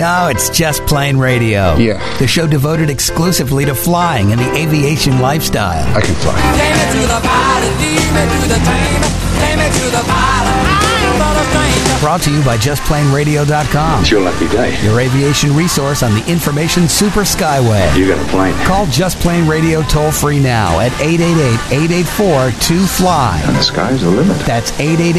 No, it's Just Plain Radio. Yeah. The show devoted exclusively to flying and the aviation lifestyle. I can fly. Take me to the pilot, lead me to the train. Take me to the pilot, I'm not a stranger. Brought to you by JustPlaneRadio.com. It's your lucky day. Your aviation resource on the information super skyway. You got a plane. Call Just Plain Radio toll free now at 888-884-2FLY. And the sky's the limit. That's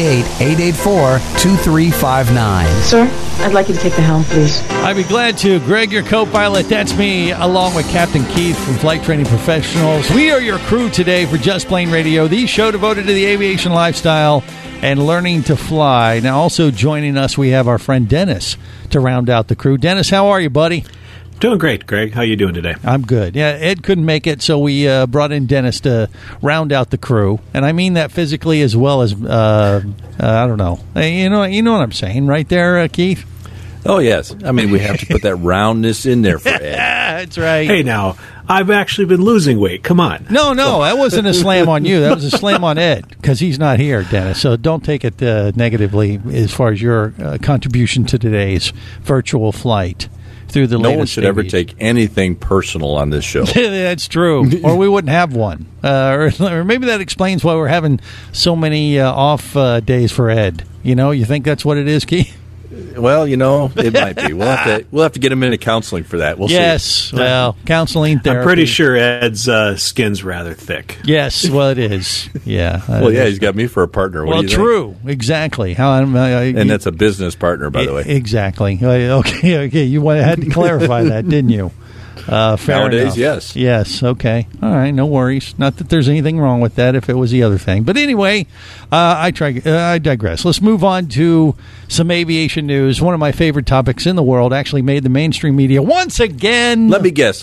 888-884-2359. Sir, I'd like you to take the helm, please. I'd be glad to. Greg, your co-pilot, that's me, along with Captain Keith from Flight Training Professionals. We are your crew today for Just Plain Radio, the show devoted to the aviation lifestyle and learning to fly. Now, also joining us, we have our friend Dennis to round out the crew. Dennis, how are you, buddy? Doing great, Greg. How you doing today? I'm good. Yeah, Ed couldn't make it, so we brought in Dennis to round out the crew, and I mean that physically as well as I don't know. You know what I'm saying, right there, Keith? Oh yes. I mean, we have to put that roundness in there for Ed. That's right. Hey, now I've actually been losing weight. Come on. No, that wasn't a slam on you. That was a slam on Ed because he's not here, Dennis. So don't take it negatively as far as your contribution to today's virtual flight. Through the no one should ever take anything personal on this show. That's true, or we wouldn't have one. Or maybe that explains why we're having so many off days for Ed. You think that's what it is, Keith? Well, it might be. We'll have to get him into counseling for that. We'll see. Yes, well, counseling, therapy. I'm pretty sure Ed's skin's rather thick. Yes, well, it is. Yeah. Well, yeah, he's got me for a partner. What do you true. think? Exactly. And that's a business partner, by the way. Exactly. Okay. You had to clarify that, didn't you? Fair Nowadays, enough. yes. Yes, okay. All right, no worries. Not that there's anything wrong with that if it was the other thing. But anyway, I digress. Let's move on to some aviation news. One of my favorite topics in the world actually made the mainstream media once again. Let me guess.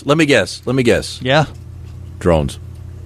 Yeah? Drones.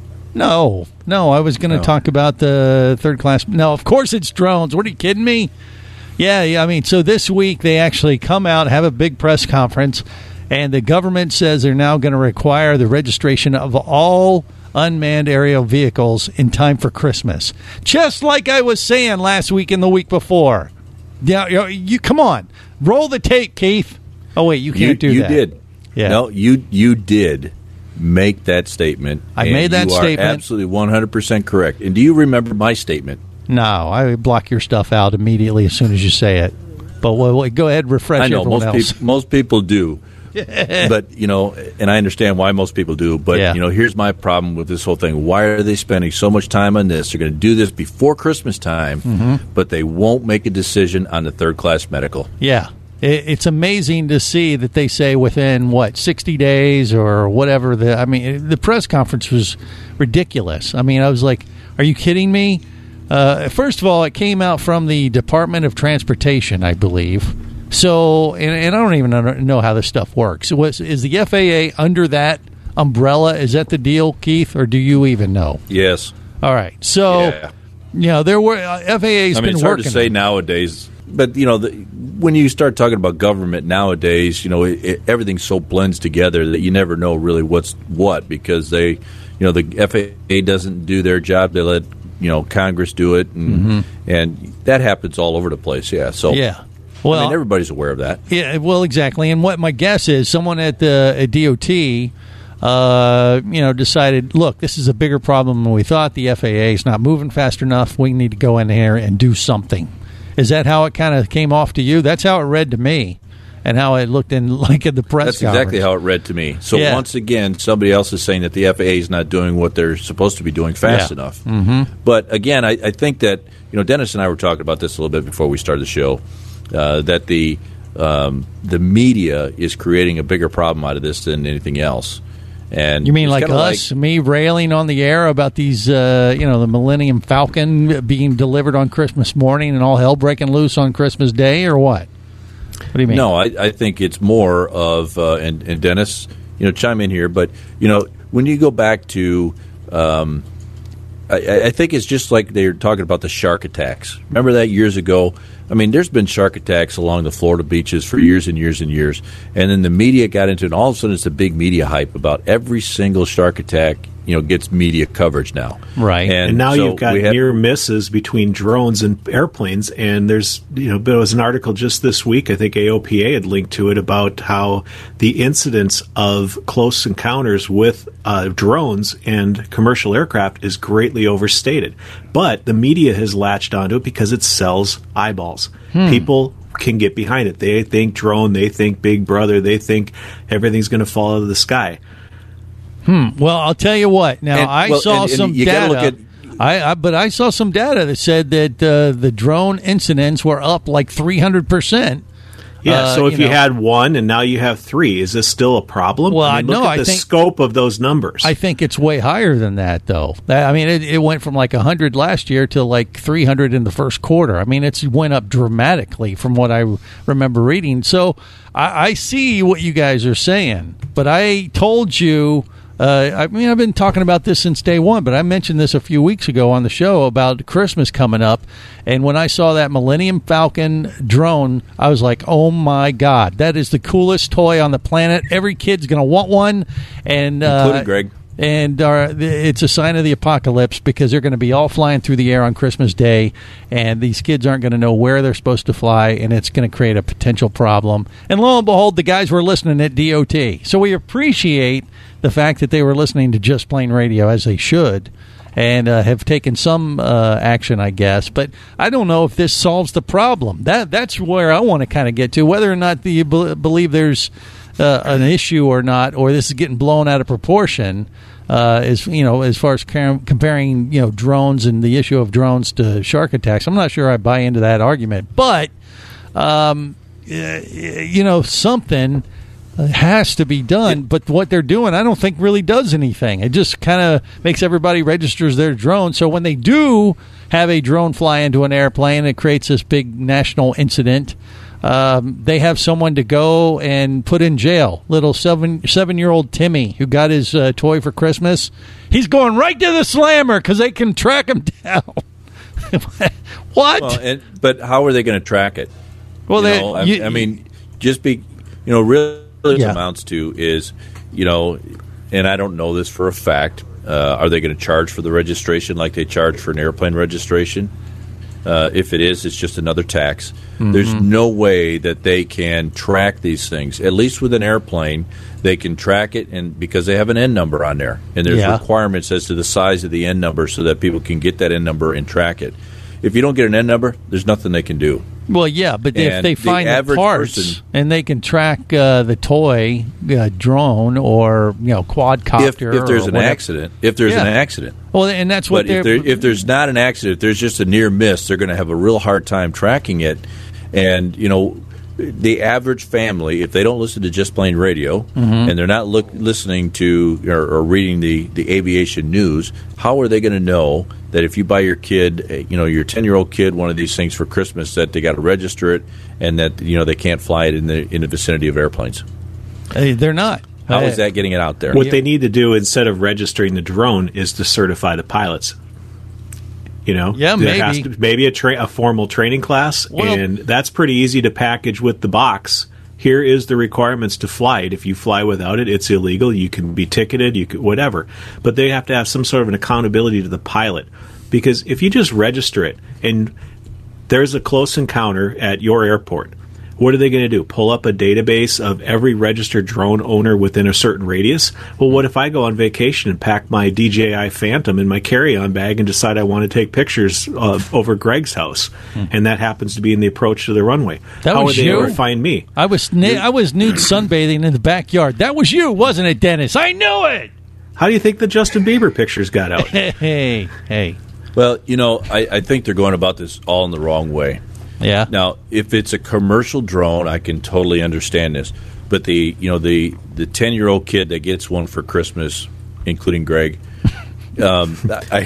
No, I was going to talk about the third class. No, of course it's drones. What, are you kidding me? Yeah, I mean, so this week they actually come out, have a big press conference, and the government says they're now going to require the registration of all unmanned aerial vehicles in time for Christmas. Just like I was saying last week and the week before. Yeah, you come on. Roll the tape, Keith. Oh, wait, you can't do that. You did. Yeah. No, you did make that statement. I made that statement. You are absolutely 100% correct. And do you remember my statement? No, I block your stuff out immediately as soon as you say it. But go ahead, refresh everyone else. Most people do. But, and I understand why most people do, but, here's my problem with this whole thing. Why are they spending so much time on this? They're going to do this before Christmas time, but they won't make a decision on the third-class medical. Yeah. It's amazing to see that they say within, 60 days or whatever. The press conference was ridiculous. I mean, I was like, are you kidding me? First of all, it came out from the Department of Transportation, I believe. So, and I don't even know how this stuff works. Is the FAA under that umbrella? Is that the deal, Keith, or do you even know? Yes. All right. So, there were FAA's been working. It's hard to say nowadays, but when you start talking about government nowadays, everything so blends together that you never know really what's what because the FAA doesn't do their job. They let Congress do it, and that happens all over the place. Yeah. So yeah. Well, everybody's aware of that. Yeah, well, exactly. And what my guess is, someone at the DOT, decided, look, this is a bigger problem than we thought. The FAA is not moving fast enough. We need to go in here and do something. Is that how it kind of came off to you? That's how it read to me, and how it looked in the press conference. That's exactly how it read to me. So once again, somebody else is saying that the FAA is not doing what they're supposed to be doing fast enough. Mm-hmm. But again, I think that Dennis and I were talking about this a little bit before we started the show. That the media is creating a bigger problem out of this than anything else. And you mean like us, me railing on the air about these, the Millennium Falcon being delivered on Christmas morning and all hell breaking loose on Christmas Day, or what? What do you mean? No, I think it's more of, and Dennis, chime in here, but, when you go back to, I think it's just like they're talking about the shark attacks. Remember that years ago? I mean, there's been shark attacks along the Florida beaches for years and years and years. And then the media got into it, and all of a sudden it's a big media hype about every single shark attack gets media coverage now. Right. And now you've got near misses between drones and airplanes. And there's, there was an article just this week, I think AOPA had linked to it, about how the incidence of close encounters with drones and commercial aircraft is greatly overstated. But the media has latched onto it because it sells eyeballs. People can get behind it. They think drone, they think Big Brother, they think everything's going to fall out of the sky. Well, I'll tell you what. Now, I saw some data. But I saw some data that said that the drone incidents were up like 300%. Yeah, so if you had one and now you have three, is this still a problem? Well, look at the scope of those numbers. I think it's way higher than that, though. I mean, it went from like 100 last year to like 300 in the first quarter. I mean, it went up dramatically from what I remember reading. So I see what you guys are saying, but I told you... I've been talking about this since day one, but I mentioned this a few weeks ago on the show about Christmas coming up. And when I saw that Millennium Falcon drone, I was like, oh, my God, that is the coolest toy on the planet. Every kid's going to want one. And including Greg. And it's a sign of the apocalypse because they're going to be all flying through the air on Christmas Day, and these kids aren't going to know where they're supposed to fly, and it's going to create a potential problem. And lo and behold, the guys were listening at DOT. So we appreciate the fact that they were listening to Just Plain Radio, as they should, and have taken some action, I guess. But I don't know if this solves the problem. That's where I want to kind of get to, whether or not you believe there's an issue or not, or this is getting blown out of proportion. As far as comparing drones and the issue of drones to shark attacks, I'm not sure I buy into that argument. But something has to be done. But what they're doing, I don't think really does anything. It just kind of makes everybody registers their drone. So when they do have a drone fly into an airplane, it creates this big national incident. They have someone to go and put in jail. Little 7-year-old Timmy, who got his toy for Christmas, he's going right to the slammer because they can track him down. What? Well, but how are they going to track it? Well, really amounts to is, and I don't know this for a fact. Are they going to charge for the registration like they charge for an airplane registration? If it is, it's just another tax. Mm-hmm. There's no way that they can track these things. At least with an airplane, they can track it, and because they have an N number on there, and there's requirements as to the size of the N number so that people can get that N number and track it. If you don't get an N number, there's nothing they can do. Well, yeah, but if they find the parts and they can track the toy drone or quadcopter, if there's an accident, well, and that's what. But if there's not an accident, if there's just a near miss, they're going to have a real hard time tracking it. And the average family, if they don't listen to Just Plain Radio and they're not listening to or reading the aviation news, how are they going to know that if you buy your kid, your 10-year-old kid, one of these things for Christmas, that they got to register it and that they can't fly it in the vicinity of airplanes? They're not. How is that getting it out there? What they need to do instead of registering the drone is to certify the pilots. Maybe a formal training class, and that's pretty easy to package with the box. Here is the requirements to fly it. If you fly without it, it's illegal. You can be ticketed. You could whatever. But they have to have some sort of an accountability to the pilot, because if you just register it and there's a close encounter at your airport, what are they going to do? Pull up a database of every registered drone owner within a certain radius? Well, what if I go on vacation and pack my DJI Phantom in my carry-on bag and decide I want to take pictures over Greg's house, and that happens to be in the approach to the runway? How would they ever find me? I was nude sunbathing in the backyard. That was you, wasn't it, Dennis? I knew it! How do you think the Justin Bieber pictures got out? Hey. Well, I think they're going about this all in the wrong way. Yeah. Now, if it's a commercial drone, I can totally understand this. But the 10-year-old kid that gets one for Christmas, including Greg, I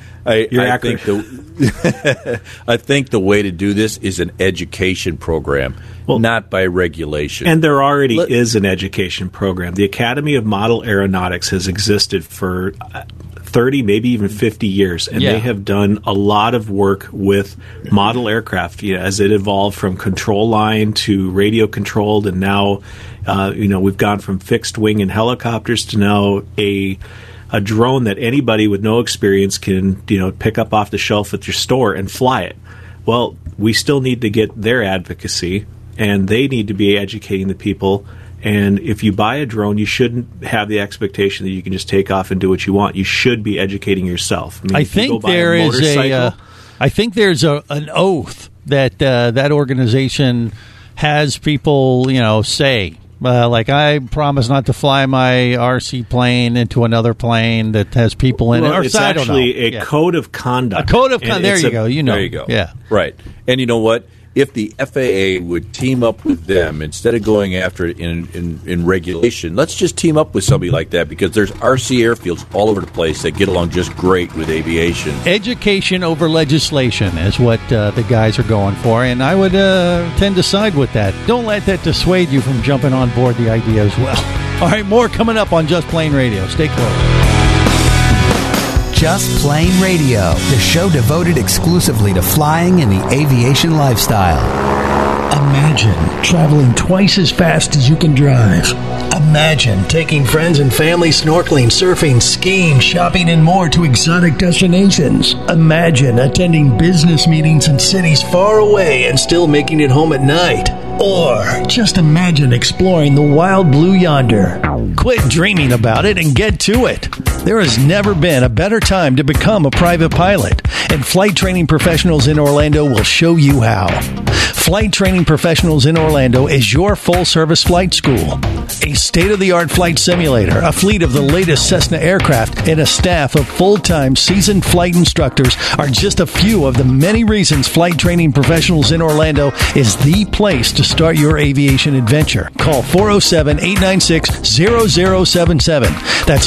think the way to do this is an education program, not by regulation. And there already is an education program. The Academy of Model Aeronautics has existed for 30, maybe even 50 years, and they have done a lot of work with model aircraft as it evolved from control line to radio controlled, and now we've gone from fixed wing and helicopters to now a drone that anybody with no experience can, pick up off the shelf at your store and fly it. Well, we still need to get their advocacy, and they need to be educating the people. And if you buy a drone, you shouldn't have the expectation that you can just take off and do what you want. You should be educating yourself. I think there is I think there's an oath that that organization has people, say. Like, I promise not to fly my RC plane into another plane that has people in it. Or it's actually a code of conduct. A code of conduct. There you go. There you go. Yeah. Right. And you know what? If the FAA would team up with them instead of going after it in regulation, let's just team up with somebody like that, because there's RC airfields all over the place that get along just great with aviation. Education over legislation is what the guys are going for, and I would tend to side with that. Don't let that dissuade you from jumping on board the idea as well. All right, more coming up on Just Plain Radio. Stay close. Just Plain Radio, the show devoted exclusively to flying and the aviation lifestyle. Imagine traveling twice as fast as you can drive. Imagine taking friends and family snorkeling, surfing, skiing, shopping, and more to exotic destinations. Imagine attending business meetings in cities far away and still making it home at night. Or just imagine exploring the wild blue yonder. Quit dreaming about it and get to it. There has never been a better time to become a private pilot, and Flight Training Professionals in Orlando will show you how. Flight Training Professionals in Orlando is your full-service flight school. A state-of-the-art flight simulator, a fleet of the latest Cessna aircraft, and a staff of full-time seasoned flight instructors are just a few of the many reasons Flight Training Professionals in Orlando is the place to start your aviation adventure. Call 407-896-0077. That's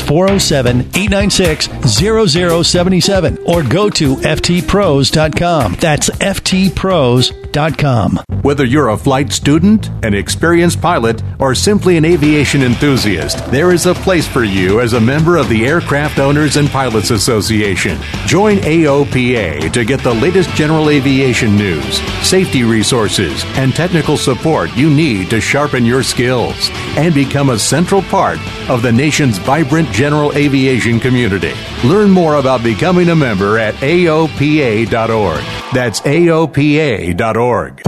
407-896-0077. Or go to ftpros.com. That's ftpros.com. Whether you're a flight student, an experienced pilot, or simply an aviation enthusiast, there is a place for you as a member of the Aircraft Owners and Pilots Association. Join AOPA to get the latest general aviation news, safety resources, and technical support you need to sharpen your skills and become a central part of the nation's vibrant general aviation community. Learn more about becoming a member at AOPA.org. That's AOPA.org.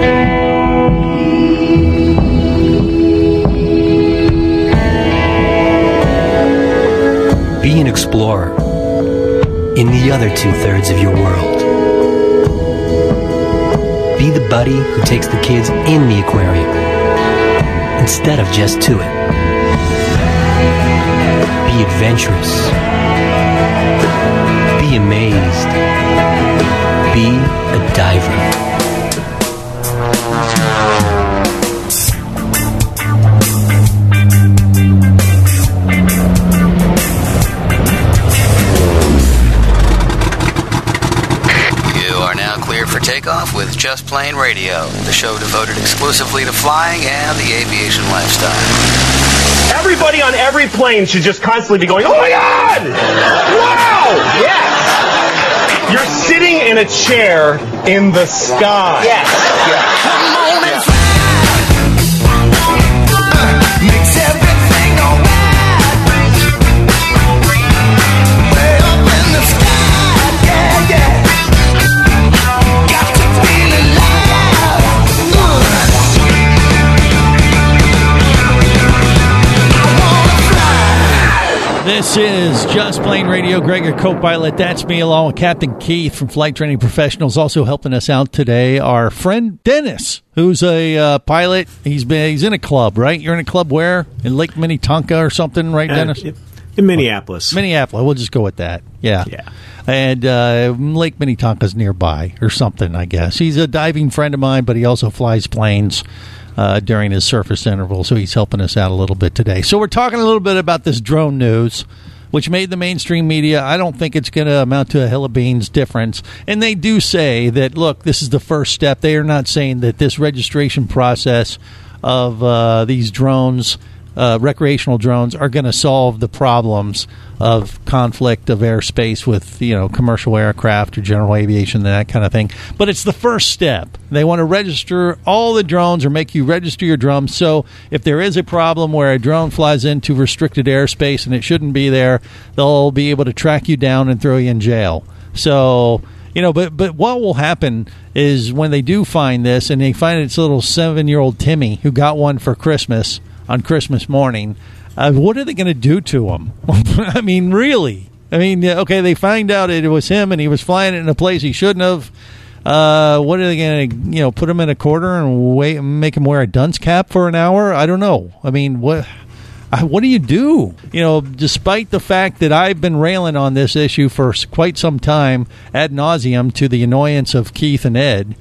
Be an explorer in the other 2/3 of your world. Be the buddy who takes the kids in the aquarium instead of just to it. Be adventurous. Be amazed. Be a diver. For takeoff with Just Plain Radio, the show devoted exclusively to flying and the aviation lifestyle. Everybody on every plane should just constantly be going, "Oh my God! Wow! Yes! You're sitting in a chair in the sky." Yes. Come on and fly. Makes everything alright. Way up in the sky, yeah, yeah. This is Just Plain Radio. Greg, your co-pilot. That's me, along with Captain Keith from Flight Training Professionals. Also helping us out today, our friend Dennis, who's a pilot. He's in a club, right? You're in a club where? In Lake Minnetonka or something, right, Dennis? In Minneapolis. Minneapolis. We'll just go with that. Yeah. And Lake Minnetonka's nearby or something, I guess. He's a diving friend of mine, but he also flies planes during his surface interval, so he's helping us out a little bit today. So we're talking a little bit about this drone news, which made the mainstream media. I don't think it's going to amount to a hill of beans difference. And they do say that, look, this is the first step. They are not saying that this registration process of these drones recreational drones are going to solve the problems of conflict of airspace with, commercial aircraft or general aviation and that kind of thing. But it's the first step. They want to register all the drones or make you register your drones. So if there is a problem where a drone flies into restricted airspace and it shouldn't be there, they'll be able to track you down and throw you in jail. So, but what will happen is when they do find this and they find it's little 7-year-old Timmy who got one for Christmas on Christmas morning, what are they going to do to him? I mean, really? I mean, okay, they find out it was him and he was flying it in a place he shouldn't have. What are they going to, put him in a corner and make him wear a dunce cap for an hour? I don't know. I mean, what do you do? Despite the fact that I've been railing on this issue for quite some time ad nauseum to the annoyance of Keith and Ed,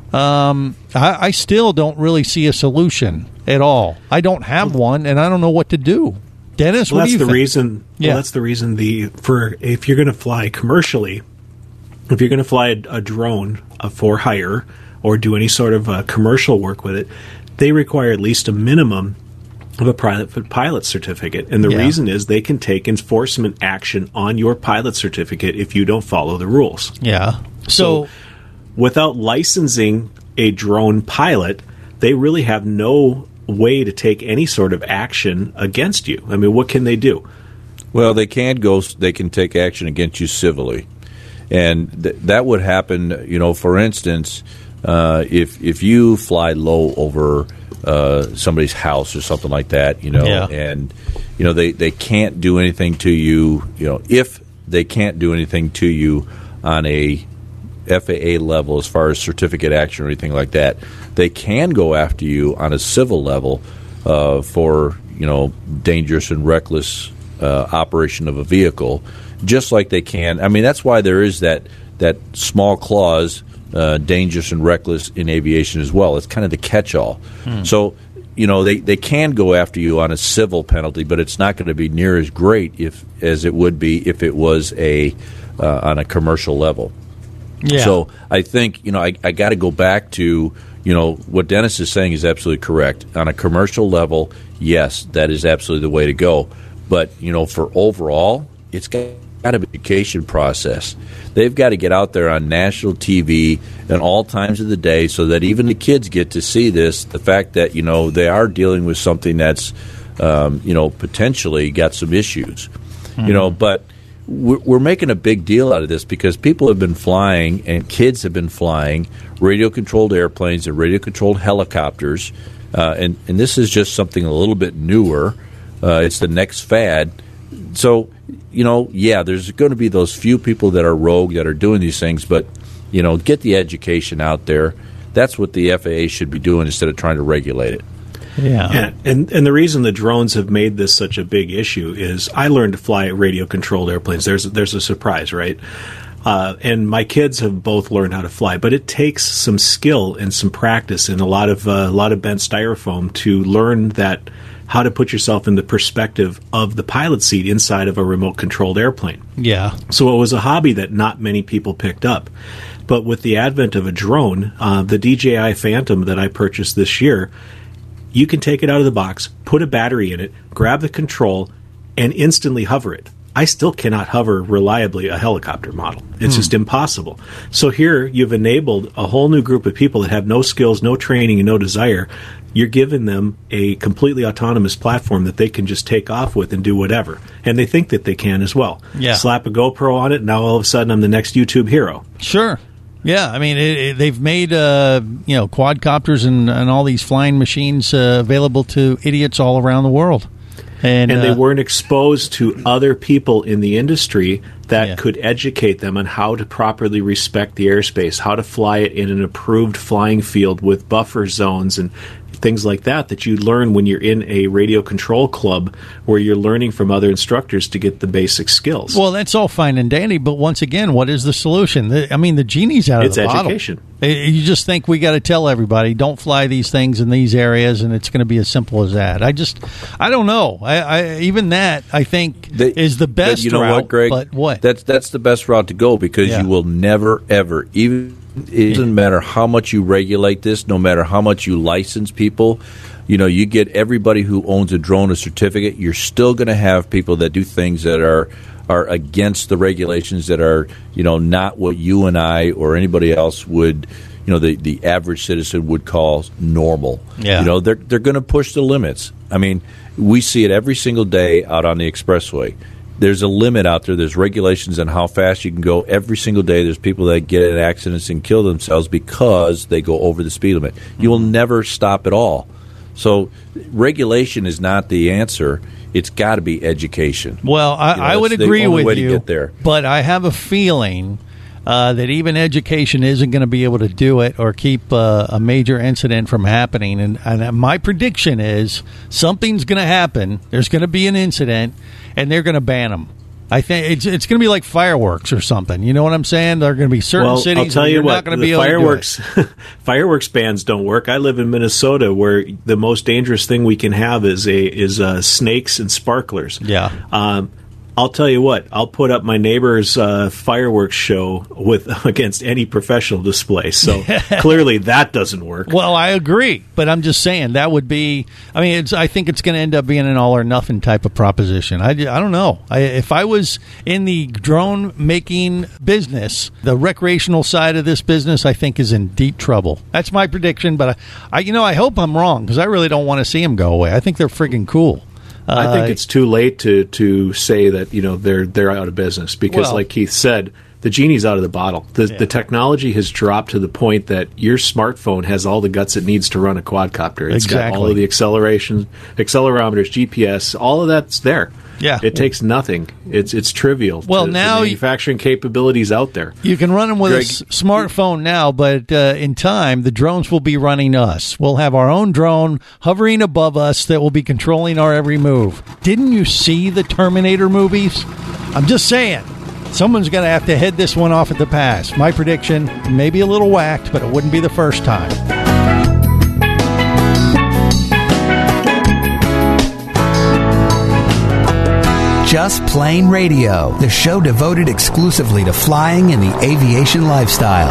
I still don't really see a solution at all. I don't have one, and I don't know what to do. Dennis, what do you think? That's the reason if you're going to fly commercially, if you're going to fly a drone for hire or do any sort of commercial work with it, they require at least a minimum of a private pilot certificate. And the reason is they can take enforcement action on your pilot certificate if you don't follow the rules. Yeah. So without licensing a drone pilot, they really have no way to take any sort of action against you. I mean, what can they do? Well, they can take action against you civilly. And that would happen, for instance, if you fly low over somebody's house or something like that, and they can't do anything to you, if they can't do anything to you on a FAA level as far as certificate action or anything like that, they can go after you on a civil level for dangerous and reckless operation of a vehicle, just like they can. I mean, that's why there is that small clause, dangerous and reckless in aviation as well. It's kind of the catch-all. So, they can go after you on a civil penalty, but it's not going to be near as great as it would be if it was on a commercial level. Yeah. So I think, I got to go back to, what Dennis is saying is absolutely correct. On a commercial level, yes, that is absolutely the way to go. But, for overall, it's got to be an education process. They've got to get out there on national TV at all times of the day so that even the kids get to see this, the fact that, they are dealing with something that's, potentially got some issues. But we're making a big deal out of this because people have been flying and kids have been flying radio-controlled airplanes and radio-controlled helicopters, and this is just something a little bit newer. It's the next fad. So, there's going to be those few people that are rogue that are doing these things, but, get the education out there. That's what the FAA should be doing instead of trying to regulate it. Yeah. And the reason the drones have made this such a big issue is I learned to fly radio-controlled airplanes. There's a surprise, right? And my kids have both learned how to fly, but it takes some skill and some practice and a lot of bent styrofoam to learn that how to put yourself in the perspective of the pilot seat inside of a remote-controlled airplane. Yeah. So it was a hobby that not many people picked up. But with the advent of a drone, the DJI Phantom that I purchased this year, you can take it out of the box, put a battery in it, grab the control, and instantly hover it. I still cannot hover reliably a helicopter model. It's just impossible. So here you've enabled a whole new group of people that have no skills, no training, and no desire. You're giving them a completely autonomous platform that they can just take off with and do whatever. And they think that they can as well. Yeah. Slap a GoPro on it, and now all of a sudden I'm the next YouTube hero. Sure. Yeah, I mean, they've made quadcopters and all these flying machines available to idiots all around the world. And they weren't exposed to other people in the industry that could educate them on how to properly respect the airspace, how to fly it in an approved flying field with buffer zones and things like that you learn when you're in a radio control club where you're learning from other instructors to get the basic skills. Well, that's all fine and dandy, but once again, what is the solution? The genie's out of the bottle. It's education. You just think we got to tell everybody, don't fly these things in these areas, and it's going to be as simple as that. I don't know. Even that, I think, is the best route. What, Greg? But what? That's the best route to go because you will never, ever, even it doesn't matter how much you regulate this, no matter how much you license people, you get everybody who owns a drone a certificate, you're still going to have people that do things that are against the regulations that are, not what you and I or anybody else would, the average citizen would call normal. Yeah. They're going to push the limits. I mean, we see it every single day out on the expressway. There's a limit out there. There's regulations on how fast you can go. Every single day there's people that get in accidents and kill themselves because they go over the speed limit. You will never stop at all. So regulation is not the answer. It's got to be education. Well, I would agree with way you, to get there. But I have a feeling that even education isn't going to be able to do it or keep a major incident from happening. And my prediction is something's going to happen. There's going to be an incident, and they're going to ban them. I think it's going to be like fireworks or something. You know what I'm saying? There are going to be certain cities I'll tell where you you're what, not going to be able fireworks, to do it. Fireworks bans don't work. I live in Minnesota, where the most dangerous thing we can have is snakes and sparklers. Yeah. I'll tell you what. I'll put up my neighbor's fireworks show against any professional display. So clearly that doesn't work. Well, I agree, but I'm just saying that would be. I mean, I think it's going to end up being an all or nothing type of proposition. I don't know. If I was in the drone making business, the recreational side of this business, I think is in deep trouble. That's my prediction. But I hope I'm wrong because I really don't want to see them go away. I think they're friggin' cool. I think it's too late to say that they're out of business because, like Keith said, the genie's out of the bottle. The technology has dropped to the point that your smartphone has all the guts it needs to run a quadcopter. It's got all of the accelerometers, GPS, all of that's there. Yeah, it takes nothing. It's trivial. Well, now the manufacturing capabilities out there. You can run them with a smartphone now, but in time, the drones will be running us. We'll have our own drone hovering above us that will be controlling our every move. Didn't you see the Terminator movies? I'm just saying. Someone's going to have to head this one off at the pass. My prediction, maybe a little whacked, but it wouldn't be the first time. Just Plain Radio, the show devoted exclusively to flying and the aviation lifestyle.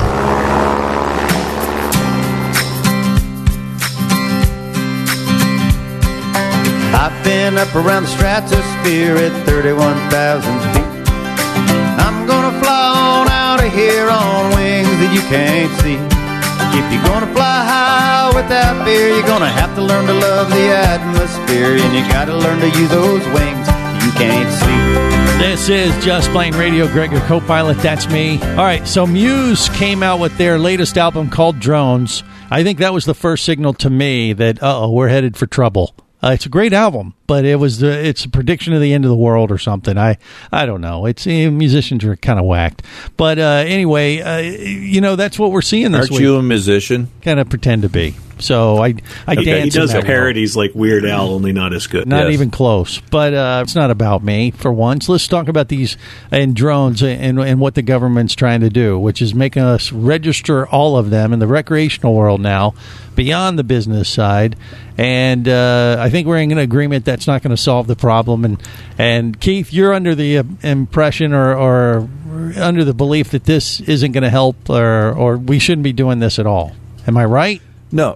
I've been up around the stratosphere at 31,000 feet. I'm gonna fly on out of here on wings that you can't see. If you're gonna fly high without fear, you're gonna have to learn to love the atmosphere, and you gotta learn to use those wings you can't see. This is Just Plain Radio. Greg, your co-pilot, that's me. All right, so Muse came out with their latest album called Drones. I think that was the first signal to me that, we're headed for trouble. It's a great album, but it's a prediction of the end of the world or something. I don't know. Musicians are kind of whacked. But anyway, that's what we're seeing this week. Aren't you a musician? Kind of pretend to be. So I dance. He does in that parodies like Weird Al, only not as good. Not even close. But it's not about me for once. Let's talk about these and drones and what the government's trying to do, which is making us register all of them in the recreational world now, beyond the business side. And I think we're in an agreement that's not going to solve the problem. And Keith, you're under the impression or under the belief that this isn't going to help or we shouldn't be doing this at all. Am I right? No.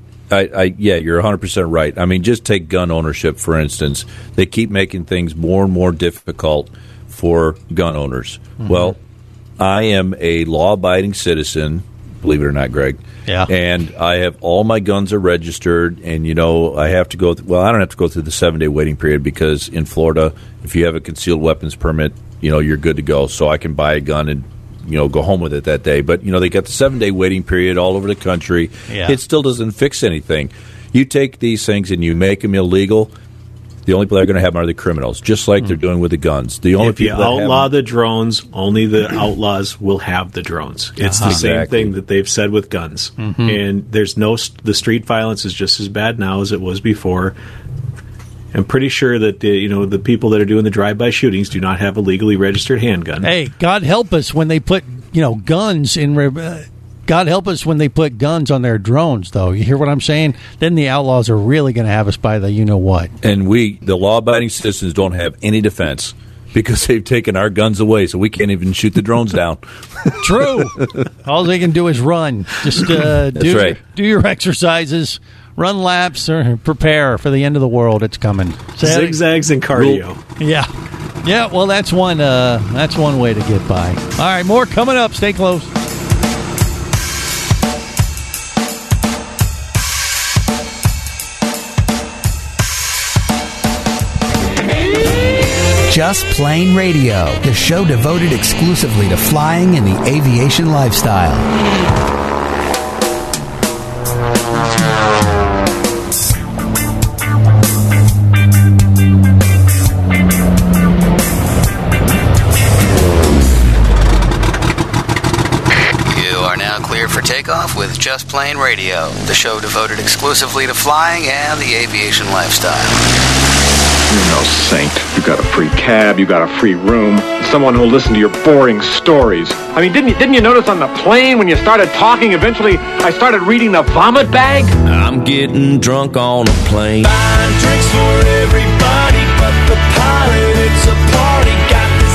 Yeah, you're 100% right. I mean, just take gun ownership, for instance. They keep making things more and more difficult for gun owners. Mm-hmm. Well, I am a law-abiding citizen, believe it or not, Greg. Yeah. And I have all my guns are registered, and, I have to go I don't have to go through the 7-day waiting period because in Florida, if you have a concealed weapons permit, you're good to go. So I can buy a gun and go home with it that day. But, they got the 7-day waiting period all over the country. Yeah. It still doesn't fix anything. You take these things and you make them illegal, the only people that are going to have them are the criminals, just like they're doing with the guns. The only if you people that outlaw the drones, only the outlaws will have the drones. It's the same thing that they've said with guns. Mm-hmm. And there's the street violence is just as bad now as it was before. I'm pretty sure that the people that are doing the drive-by shootings do not have a legally registered handgun. Hey, God help us when they put guns in. God help us when they put guns on their drones, though. You hear what I'm saying? Then the outlaws are really going to have us by the what. And the law-abiding citizens, don't have any defense. because they've taken our guns away, so we can't even shoot the drones down. True. All they can do is run. Just do your exercises, run laps, or prepare for the end of the world. It's coming. Zigzags and cardio. Yeah. Yeah, well, that's one way to get by. All right, more coming up. Stay close. Just Plain Radio, the show devoted exclusively to flying and the aviation lifestyle. You are now cleared for takeoff with Just Plain Radio, the show devoted exclusively to flying and the aviation lifestyle. You're no saint. You got a free cab, you got a free room, someone who'll listen to your boring stories. I mean, didn't you notice on the plane when you started talking, eventually I started reading the vomit bag? I'm getting drunk on a plane. Buying drinks for everybody but the pilot. It's a party. Got the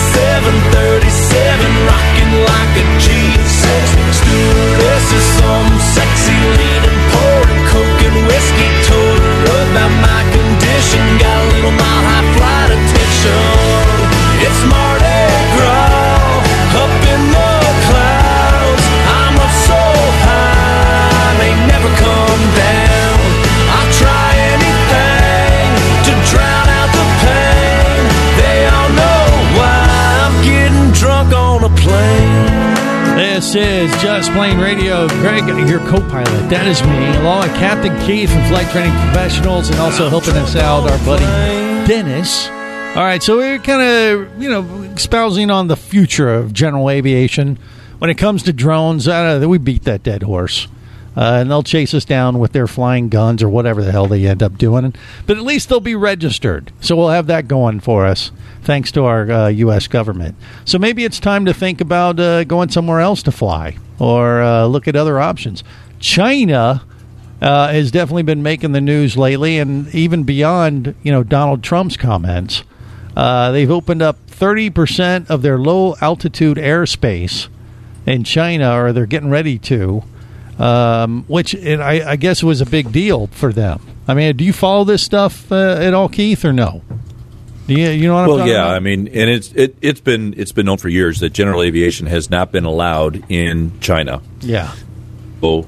737 rocking like a G6. Stewardess is some sexy leaning, pouring coke and whiskey. Told her about my condition. Got a little mile high flight attention. It's Mardi Gras up in the clouds. I'm up so high, may never come down. I'll try anything to drown out the pain. They all know why I'm getting drunk on a plane. This is Just Plain Radio. Greg, your co-pilot. That is me, along with Captain Keith from Flight Training Professionals, and also helping us out, our buddy Dennis. All right, so we're kind of, espousing on the future of general aviation. When it comes to drones, we beat that dead horse. And they'll chase us down with their flying guns or whatever the hell they end up doing. But at least they'll be registered. So we'll have that going for us, thanks to our U.S. government. So maybe it's time to think about going somewhere else to fly or look at other options. China has definitely been making the news lately, and even beyond, Donald Trump's comments. They've opened up 30% of their low-altitude airspace in China, or they're getting ready to. Which I guess was a big deal for them. I mean, do you follow this stuff at all, Keith, or no? Do you know what I'm talking about? Well, yeah. I mean, and it's been known for years that general aviation has not been allowed in China. Yeah. So,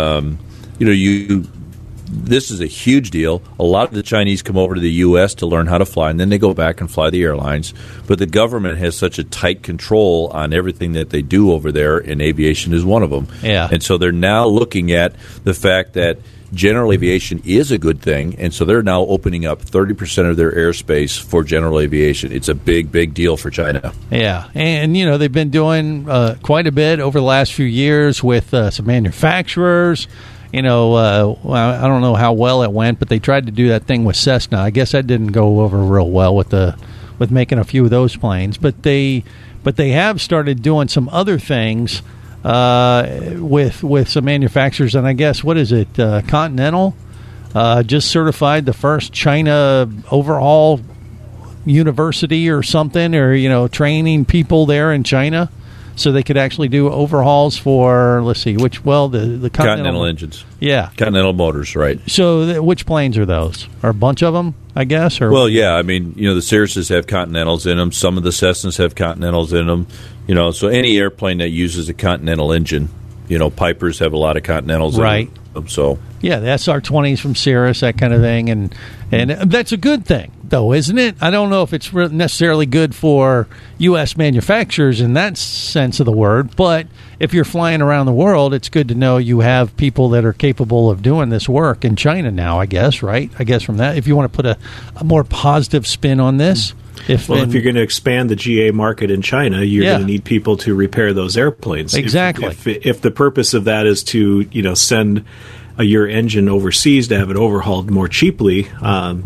this is a huge deal. A lot of the Chinese come over to the U.S. to learn how to fly, and then they go back and fly the airlines. But the government has such a tight control on everything that they do over there, and aviation is one of them. Yeah. And so they're now looking at the fact that general aviation is a good thing, and so they're now opening up 30% of their airspace for general aviation. It's a big, big deal for China. Yeah, and, they've been doing quite a bit over the last few years with some manufacturers. I don't know how well it went, but they tried to do that thing with Cessna. I guess that didn't go over real well with making a few of those planes. But they have started doing some other things with some manufacturers, and I guess what is it? Continental just certified the first China overhaul university or something, or training people there in China. So they could actually do overhauls for, let's see, the Continental engines. Yeah. Continental motors, right. So which planes are those? Are a bunch of them, I guess? Or? Well, yeah. I mean, the Cirruses have Continentals in them. Some of the Cessnas have Continentals in them. So any airplane that uses a Continental engine, Pipers have a lot of Continentals right. in them. So. Yeah, the SR-20s from Cirrus, that kind of thing. And that's a good thing, though, isn't it? I don't know if it's necessarily good for U.S. manufacturers in that sense of the word, but if you're flying around the world, it's good to know you have people that are capable of doing this work in China now, I guess, right? I guess from that, if you want to put a more positive spin on this. If you're going to expand the GA market in China, you're going to need people to repair those airplanes. Exactly. If the purpose of that is to, send your engine overseas to have it overhauled more cheaply,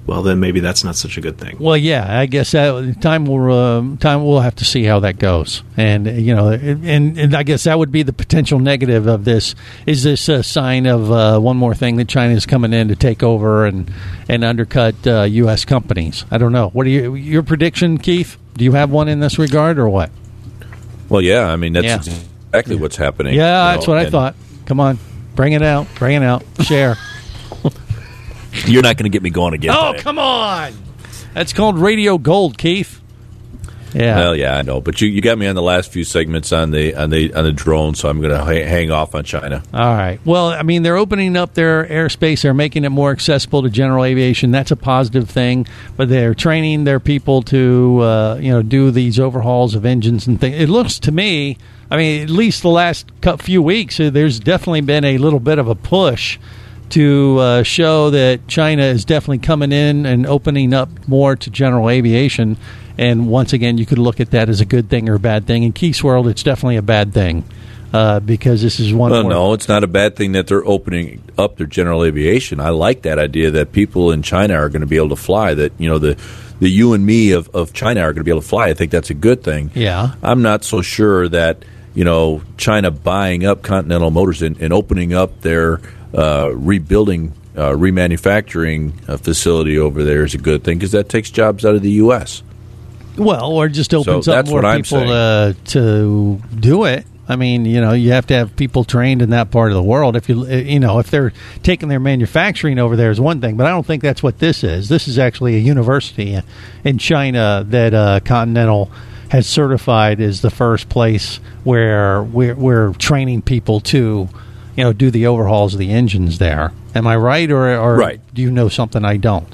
well, then maybe that's not such a good thing. Well, yeah, I guess time we'll have to see how that goes, and and I guess that would be the potential negative of this. Is this a sign of one more thing that China is coming in to take over and undercut U.S. companies? I don't know. What are your prediction, Keith? Do you have one in this regard, or what? Well, yeah, I mean that's exactly what's happening. Yeah, that's what I thought. Come on, bring it out, share. You're not going to get me going again. Oh, come on. That's called Radio Gold, Keith. Yeah. Well, yeah, I know, but you got me on the last few segments on the drone, so I'm going to hang off on China. All right. Well, I mean, they're opening up their airspace. They're making it more accessible to general aviation. That's a positive thing. But they're training their people to do these overhauls of engines and things. It looks to me, I mean, at least the last few weeks, there's definitely been a little bit of a push to show that China is definitely coming in and opening up more to general aviation. And once again, you could look at that as a good thing or a bad thing. In Keith's world, it's definitely a bad thing because this is one. Well, no, it's not a bad thing that they're opening up their general aviation. I like that idea that people in China are going to be able to fly, that, the you and me of China are going to be able to fly. I think that's a good thing. Yeah. I'm not so sure that, China buying up Continental Motors and opening up their remanufacturing facility over there is a good thing, because that takes jobs out of the U.S. Well, or just opens up more people to do it. I mean, you have to have people trained in that part of the world. If if they're taking their manufacturing over there is one thing, but I don't think that's what this is. This is actually a university in China that Continental has certified as the first place where we're training people to do the overhauls of the engines there. Am I right, or right. Do you know something I don't?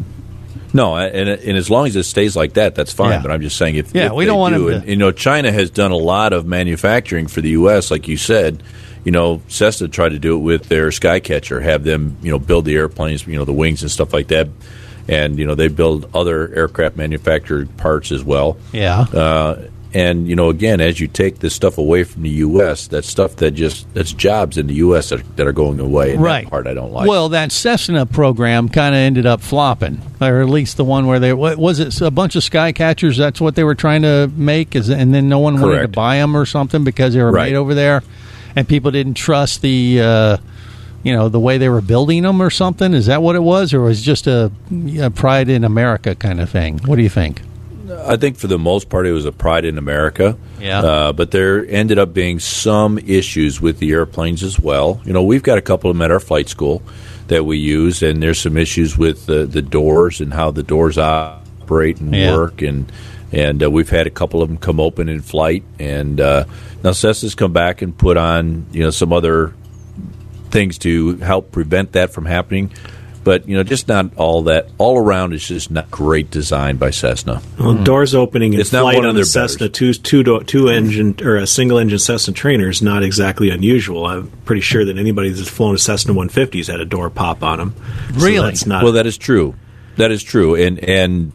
No, and as long as it stays like that, that's fine. Yeah. But I'm just saying, if we don't want to. And, China has done a lot of manufacturing for the U.S., like you said. Cessna tried to do it with their Skycatcher, have them, build the airplanes, the wings and stuff like that. And, they build other aircraft manufactured parts as well. Yeah. And, again, as you take this stuff away from the U.S., that's stuff that's jobs in the U.S. that are going away. And right. That part I don't like. Well, that Cessna program kind of ended up flopping, or at least the one where was it a bunch of Skycatchers? That's what they were trying to make, and then no one wanted to buy them or something because they were made over there, and people didn't trust the the way they were building them or something. Is that what it was, or was it just a pride in America kind of thing? What do you think? I think for the most part it was a pride in America. Yeah. But there ended up being some issues with the airplanes as well. We've got a couple of them at our flight school that we use, and there's some issues with the doors and how the doors operate and work, and we've had a couple of them come open in flight. And now Cessna's come back and put on some other things to help prevent that from happening. But, just not all that. All around, it's just not great design by Cessna. Well, doors opening in flight not one on the Cessna two engine or a single engine Cessna trainer is not exactly unusual. I'm pretty sure that anybody that's flown a Cessna 150 has had a door pop on them. Really? So that's not. Well, that is true. That is true. And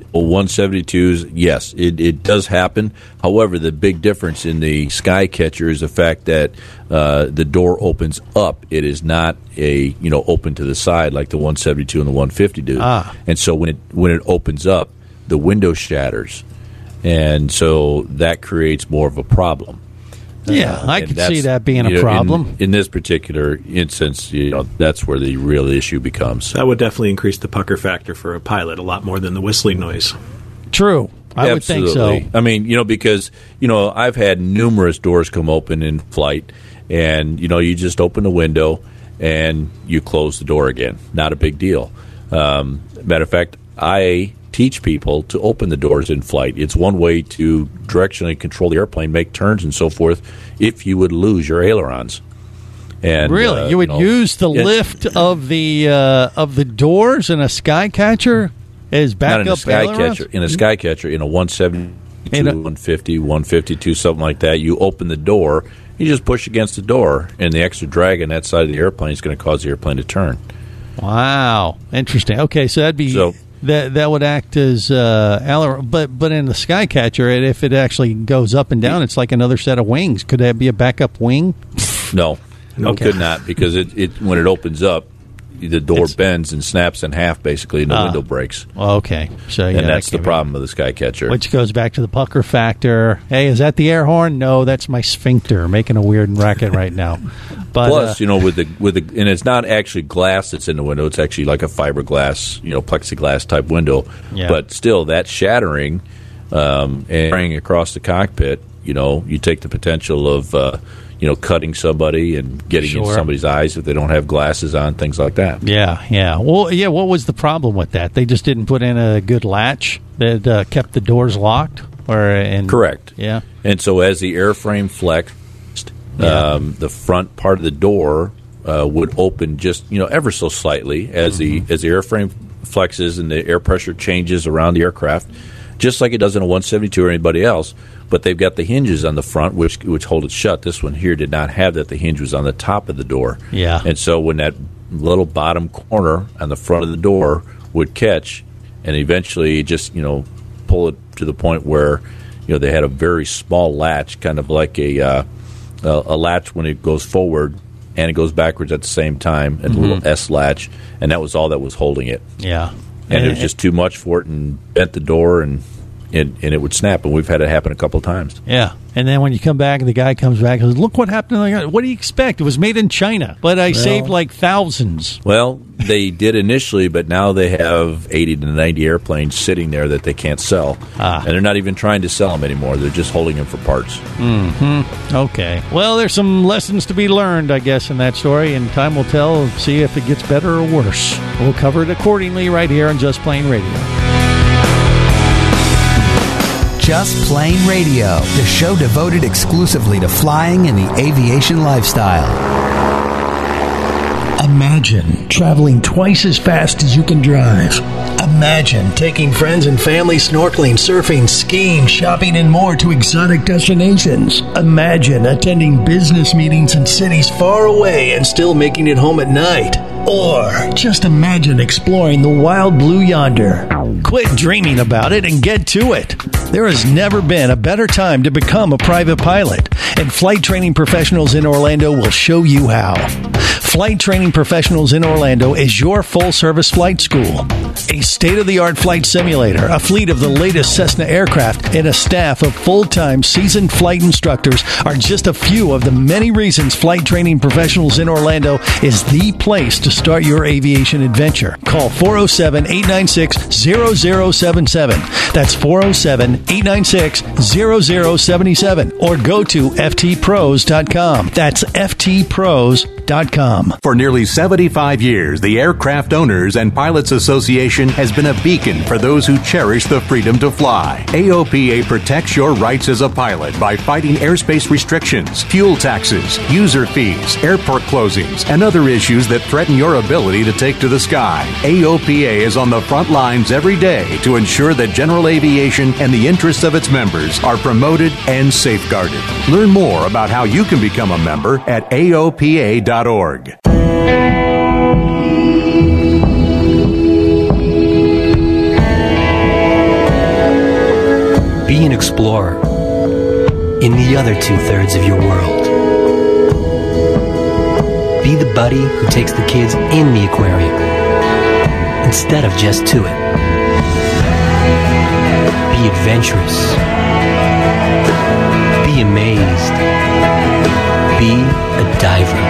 172s, yes, it does happen. However, the big difference in the Skycatcher is the fact that the door opens up. It is not open to the side like the 172 and the 150 do. And so when it opens up, the window shatters. And so that creates more of a problem. Yeah, I could see that being a problem. In this particular instance, that's where the real issue becomes. That would definitely increase the pucker factor for a pilot a lot more than the whistling noise. True. I would think so. I mean, because, I've had numerous doors come open in flight, and, you just open the window and you close the door again. Not a big deal. Matter of fact, I teach people to open the doors in flight. It's one way to directionally control the airplane, make turns and so forth, if you would lose your ailerons. And really, you would use the lift of the doors in a Skycatcher as backup ailerons? In a Skycatcher, in a 172, 150, 152, something like that, you open the door, you just push against the door, and the extra drag on that side of the airplane is going to cause the airplane to turn. Wow, interesting. Okay, so that'd be that would act as aileron, but in the Skycatcher, if it actually goes up and down, it's like another set of wings. Could that be a backup wing? No, could not, because it when it opens up, the door bends and snaps in half, basically, and the window breaks. Okay. So, and that's the problem with the Skycatcher. Which goes back to the pucker factor. Hey, is that the air horn? No, that's my sphincter making a weird racket right now. But, plus, with the and it's not actually glass that's in the window. It's actually like a fiberglass, plexiglass type window. Yeah. But still, that shattering and spraying across the cockpit, you take the potential of cutting somebody and getting in somebody's eyes if they don't have glasses on, things like that. Yeah. Well, yeah, what was the problem with that? They just didn't put in a good latch that kept the doors locked? Correct. Yeah. And so as the airframe flexed, the front part of the door would open just, ever so slightly as the airframe flexes and the air pressure changes around the aircraft, just like it does in a 172 or anybody else. But they've got the hinges on the front, which hold it shut. This one here did not have that. The hinge was on the top of the door. Yeah. And so when that little bottom corner on the front of the door would catch and eventually just, pull it to the point where, they had a very small latch, kind of like a latch when it goes forward and it goes backwards at the same time, a little S latch, and that was all that was holding it. Yeah. And it was just too much for it and bent the door and it would snap, and we've had it happen a couple of times. Yeah, and then when you come back and the guy comes back and says, look what happened. What do you expect? It was made in China, but I saved like thousands. Well, they did initially, but now they have 80 to 90 airplanes sitting there that they can't sell. And they're not even trying to sell them anymore. They're just holding them for parts. Mm-hmm. Okay. Well, there's some lessons to be learned, I guess, in that story, and time will tell, see if it gets better or worse. We'll cover it accordingly right here on Just Plain Radio. Just Plain Radio, the show devoted exclusively to flying and the aviation lifestyle. Imagine traveling twice as fast as you can drive. Imagine taking friends and family snorkeling, surfing, skiing, shopping, and more to exotic destinations. Imagine attending business meetings in cities far away and still making it home at night. Or just imagine exploring the wild blue yonder. Quit dreaming about it and get to it. There has never been a better time to become a private pilot, and Flight Training Professionals in Orlando will show you how. Flight Training Professionals in Orlando is your full-service flight school. A state-of-the-art flight simulator, a fleet of the latest Cessna aircraft, and a staff of full-time seasoned flight instructors are just a few of the many reasons Flight Training Professionals in Orlando is the place to start your aviation adventure. Call 407-896-0077. That's 407-896-0077. Or go to ftpros.com. That's ftpros.com. For nearly 75 years, the Aircraft Owners and Pilots Association has been a beacon for those who cherish the freedom to fly. AOPA protects your rights as a pilot by fighting airspace restrictions, fuel taxes, user fees, airport closings, and other issues that threaten your ability to take to the sky. AOPA is on the front lines every day to ensure that general aviation and the interests of its members are promoted and safeguarded. Learn more about how you can become a member at AOPA.org. Be an explorer in the other two-thirds of your world. Be the buddy who takes the kids in the aquarium instead of just to it. Be adventurous. Be amazed. Be a diver.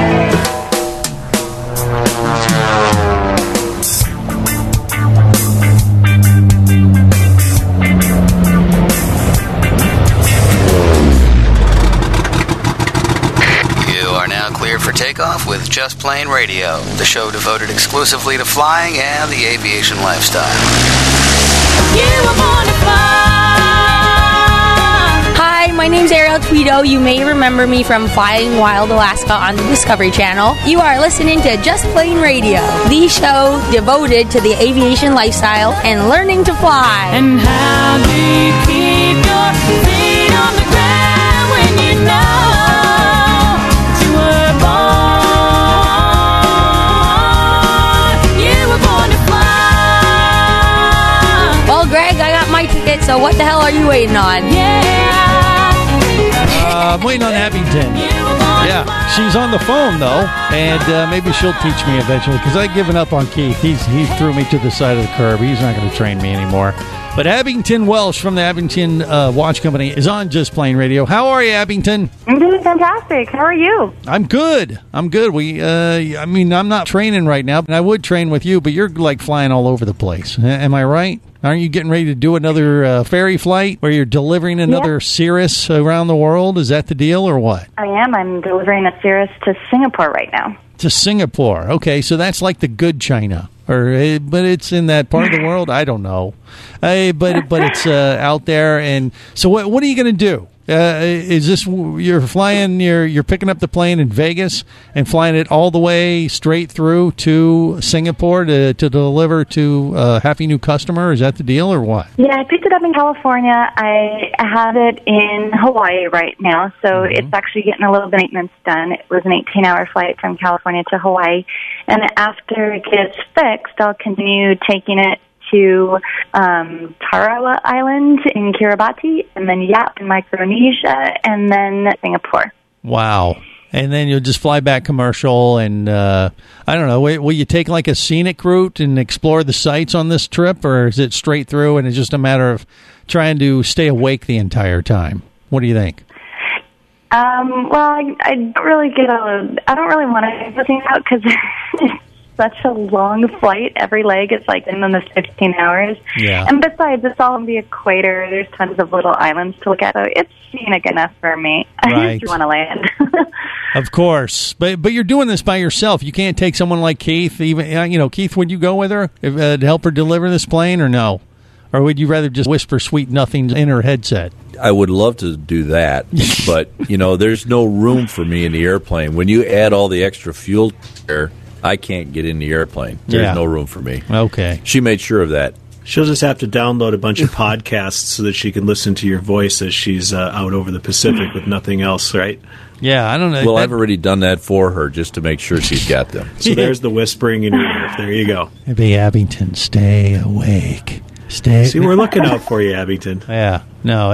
For takeoff with Just Plain Radio, the show devoted exclusively to flying and the aviation lifestyle. You were born to fly. Hi, my name's Ariel Tweedo. You may remember me from Flying Wild Alaska on the Discovery Channel. You are listening to Just Plain Radio, the show devoted to the aviation lifestyle and learning to fly. And how do you keep your feet on the ground when you know so what the hell are you waiting on? I'm waiting on Abington. Yeah, Yeah, she's on the phone, though, and maybe she'll teach me eventually, because I've given up on Keith. He threw me to the side of the curb. He's not going to train me anymore. But Abington Welsh from the Abington Watch Company is on Just Plain Radio. How are you, Abington? I'm doing fantastic. How are you? I'm good. I'm not training right now, but I would train with you, but you're like flying all over the place. Am I right? Aren't you getting ready to do another ferry flight where you're delivering another Cirrus around the world? Is that the deal or what? I am. I'm delivering a Cirrus to Singapore right now. To Singapore. Okay, so that's like the good China. But it's in that part of the world? I don't know. But it's out there. And so what are you going to do? Is this you're flying? You're picking up the plane in Vegas and flying it all the way straight through to Singapore to deliver to a happy new customer? Is that the deal or what? Yeah, I picked it up in California. I have it in Hawaii right now, so it's actually getting a little bit of maintenance done. It was an 18-hour flight from California to Hawaii, and after it gets fixed, I'll continue taking it to Tarawa Island in Kiribati, and then Yap in Micronesia, and then Singapore. Wow. And then you'll just fly back commercial, and I don't know, will you take like a scenic route and explore the sites on this trip, or is it straight through and it's just a matter of trying to stay awake the entire time? What do you think? Well, I don't really want to go things out because it's such a long flight. Every leg is like in almost 15 hours. Yeah. And besides, it's all on the equator. There's tons of little islands to look at, so it's scenic enough for me. I just want to land. Of course. But you're doing this by yourself. You can't take someone like Keith. Even Keith, would you go with her to help her deliver this plane or no? Or would you rather just whisper sweet nothings in her headset? I would love to do that, but, there's no room for me in the airplane. When you add all the extra fuel there, I can't get in the airplane. There's no room for me. Okay. She made sure of that. She'll just have to download a bunch of podcasts so that she can listen to your voice as she's out over the Pacific with nothing else, right? Yeah, I don't know. Well, I've already done that for her just to make sure she's got them. So there's the whispering in your ear. There you go. Hey, Abington, stay awake. See, we're looking out for you, Abington. Yeah. No.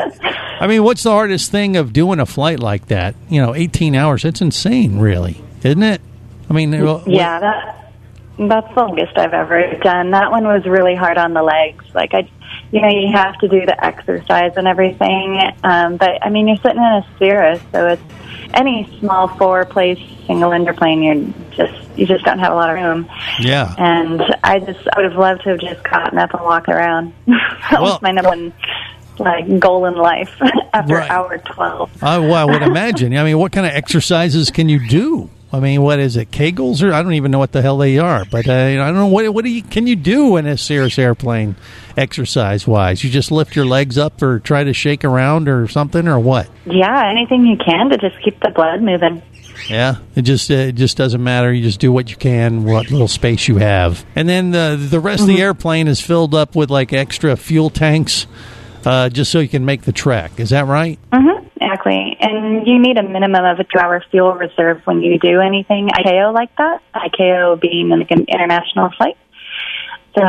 I mean, what's the hardest thing of doing a flight like that? 18 hours. It's insane, really, isn't it? I mean, yeah, that's the longest I've ever done. That one was really hard on the legs. Like you have to do the exercise and everything. But I mean, you're sitting in a Cirrus, so it's any small 4-place single plane. You just don't have a lot of room. Yeah. And I would have loved to have just gotten up and walked around. That was my number one goal in life after hour 12. Well, I would imagine. I mean, what kind of exercises can you do? I mean, what is it, Kegels? Or I don't even know what the hell they are. But I don't know, what can you do in a Cirrus airplane exercise-wise? You just lift your legs up or try to shake around or something, or what? Yeah, anything you can to just keep the blood moving. Yeah, it just doesn't matter. You just do what you can, what little space you have. And then the rest of the airplane is filled up with like extra fuel tanks just so you can make the trek. Is that right? Mm-hmm. Exactly. And you need a minimum of a 2-hour fuel reserve when you do anything ICAO like that, ICAO being an international flight. So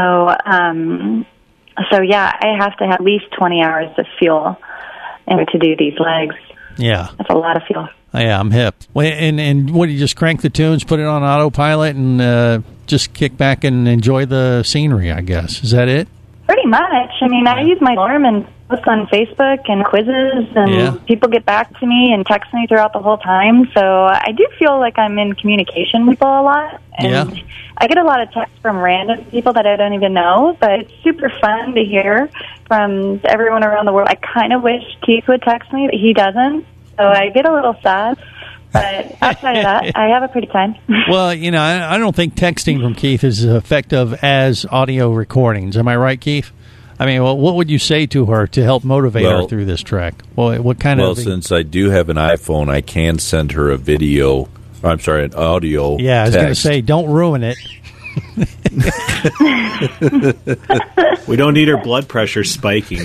yeah, I have to have at least 20 hours of fuel to do these legs. Yeah. That's a lot of fuel. Yeah, I'm hip. And what, do you just crank the tunes, put it on autopilot, and just kick back and enjoy the scenery, I guess? Is that it? Pretty much. I mean, I use my alarm and post on Facebook and quizzes, and people get back to me and text me throughout the whole time. So I do feel like I'm in communication with people a lot. And I get a lot of texts from random people that I don't even know, but it's super fun to hear from everyone around the world. I kind of wish Keith would text me, but he doesn't. So I get a little sad. But outside of that, I have a pretty time. Well, I don't think texting from Keith is as effective as audio recordings. Am I right, Keith? I mean, what would you say to her to help motivate her through this trek? Well, what kind of... Well, since I do have an iPhone, I can send her an audio Yeah, I was going to say, don't ruin it. We don't need her blood pressure spiking,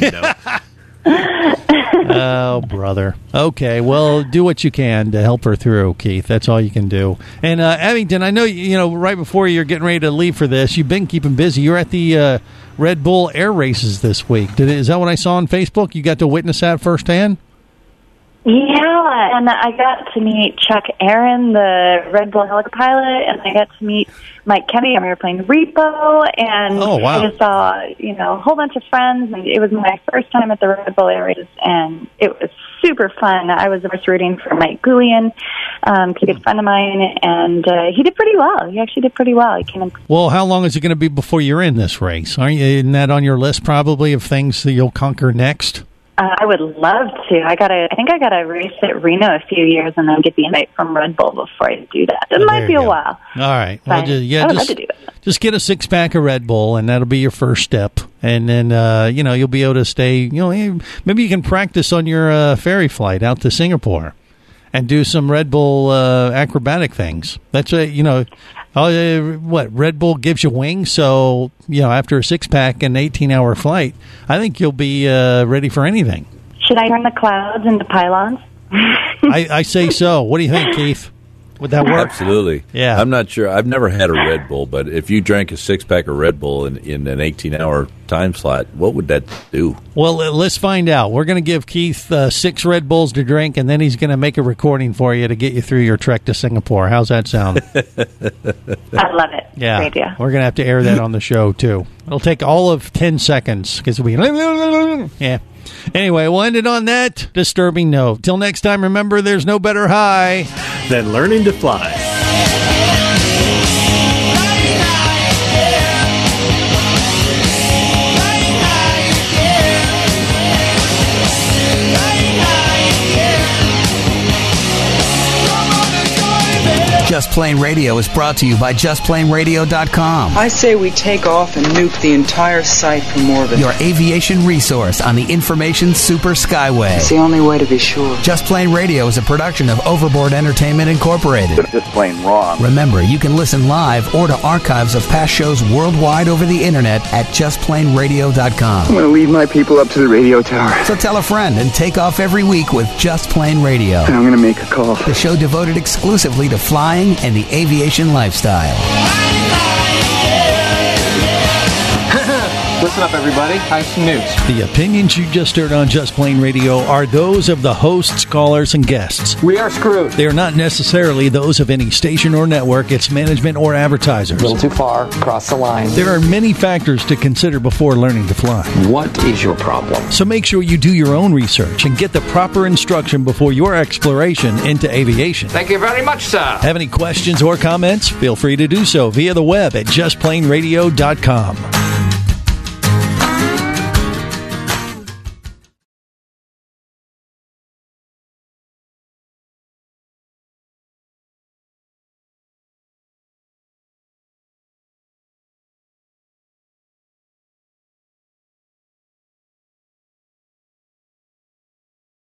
Oh, brother. Okay, well, do what you can to help her through, Keith. That's all you can do. And Abington, I know, right before you're getting ready to leave for this, you've been keeping busy. You're at the Red Bull Air Races this week. Is that what I saw on Facebook? You got to witness that firsthand? Yeah, and I got to meet Chuck Aaron, the Red Bull helicopter pilot, and I got to meet Mike Kennedy. We were playing Repo, and I just saw, a whole bunch of friends, and it was my first time at the Red Bull Air Races, and it was super fun. I was rooting for Mike Goulian, a good friend of mine, and he did pretty well. He actually did pretty well. He came in. Well, how long is it going to be before you're in this race? Isn't that on your list probably of things that you'll conquer next? I would love to. I think I got to race at Reno a few years and then get the invite from Red Bull before I do that. It might be a while. All right. Well, I would love to do it. Just get a 6-pack of Red Bull, and that'll be your first step. And then, you'll be able to stay, maybe you can practice on your ferry flight out to Singapore and do some Red Bull acrobatic things. That's Red Bull gives you wings, so, after a 6-pack and 18-hour flight, I think you'll be ready for anything. Should I turn the clouds into pylons? I say so. What do you think, Keith? Would that work? Absolutely. Yeah. I'm not sure. I've never had a Red Bull, but if you drank a 6-pack of Red Bull in an 18-hour time slot, what would that do? Well, let's find out. We're going to give Keith 6 Red Bulls to drink, and then he's going to make a recording for you to get you through your trek to Singapore. How's that sound? I love it. Yeah. Great idea. We're going to have to air that on the show, too. It'll take all of 10 seconds because we... Yeah. Anyway, we'll end it on that disturbing note. Till next time, remember, there's no better high than learning to fly. Just Plain Radio is brought to you by JustPlainRadio.com. I say we take off and nuke the entire site from orbit. Your aviation resource on the information super skyway. It's the only way to be sure. Just Plain Radio is a production of Overboard Entertainment Incorporated. It's just plain wrong. Remember, you can listen live or to archives of past shows worldwide over the internet at JustPlainRadio.com. I'm going to leave my people up to the radio tower. So tell a friend and take off every week with Just Plain Radio. And I'm going to make a call. The show devoted exclusively to flying and the aviation lifestyle. Listen up, everybody. I have some news. The opinions you just heard on Just Plain Radio are those of the hosts, callers, and guests. We are screwed. They are not necessarily those of any station or network, its management, or advertisers. A little too far, across the line. There are many factors to consider before learning to fly. What is your problem? So make sure you do your own research and get the proper instruction before your exploration into aviation. Thank you very much, sir. Have any questions or comments? Feel free to do so via the web at JustPlainRadio.com.